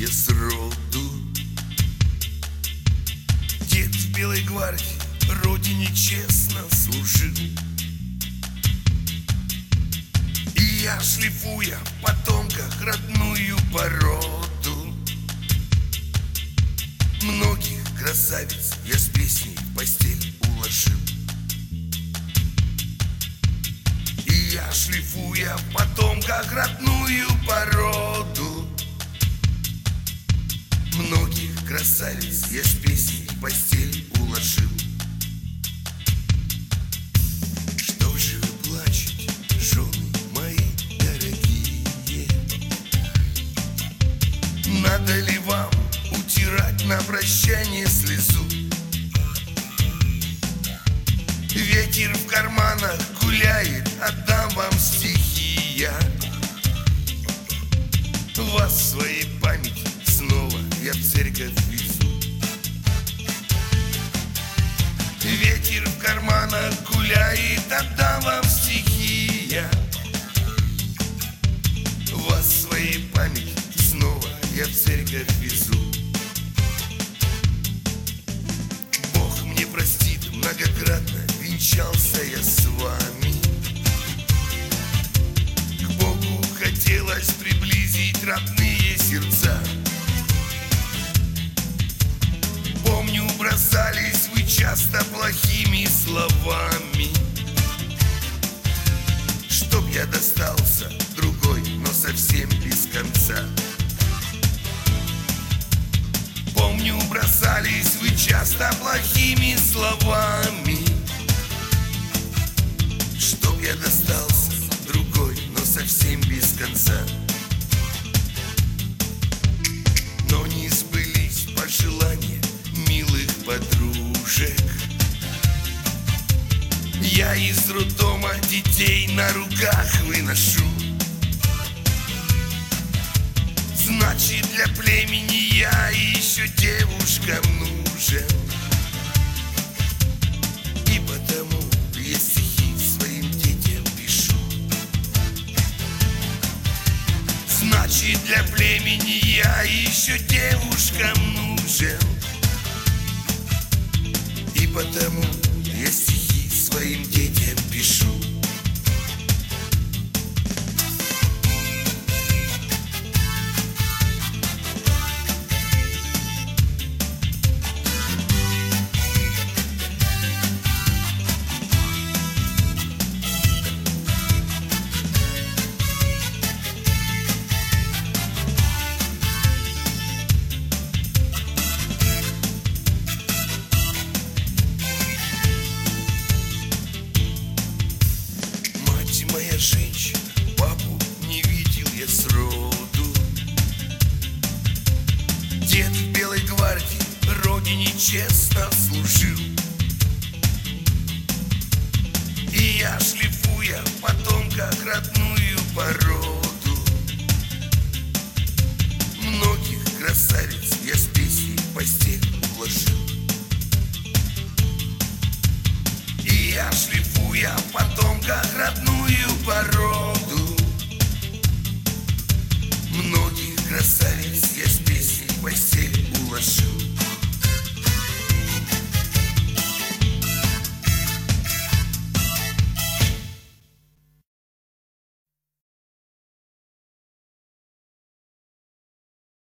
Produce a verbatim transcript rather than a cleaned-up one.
я сроду. Дед в белой гвардии родине честно служил. И я, шлифуя в потомках родную породу, многих красавиц я с песней в постель уложил. И я, шлифуя в потомках родную породу, многих красавиц я с песней в постель уложил. Что же вы плачете, жены мои дорогие? Надо ли вам утирать на прощание слезу? Ветер в карманах гуляет, отдам вам стихи я. Вас в своей памяти снова я в церковь везу. Ветер в карманах гуляет, отдам вам стихи я. Вас в своей памяти снова я в церковь везу. Бог мне простит, многократно венчался я с вами. К Богу хотелось приблизить родные сердца. Помню, бросались вы часто плохими словами, чтоб я достался другой, но совсем без конца. Помню, бросались вы часто плохими словами, чтоб я достался другой, но совсем без конца. Но не сбылись пожелания милых подружек. Я из роддома детей на руках выношу. Значит, для племени я еще девушкам нужен. И потому я стихи своим детям пишу. Значит, для племени я еще девушкам нужен. И потому я стихи своим детям пишу. Моя женщина, папу не видел я сроду. Дед в белой гвардии родине честно служил. И я, шлифуя в потомках родную породу, многих красавиц я с песней в постель уложил. И я, шлифуя в потомках родную породу, многих красавиц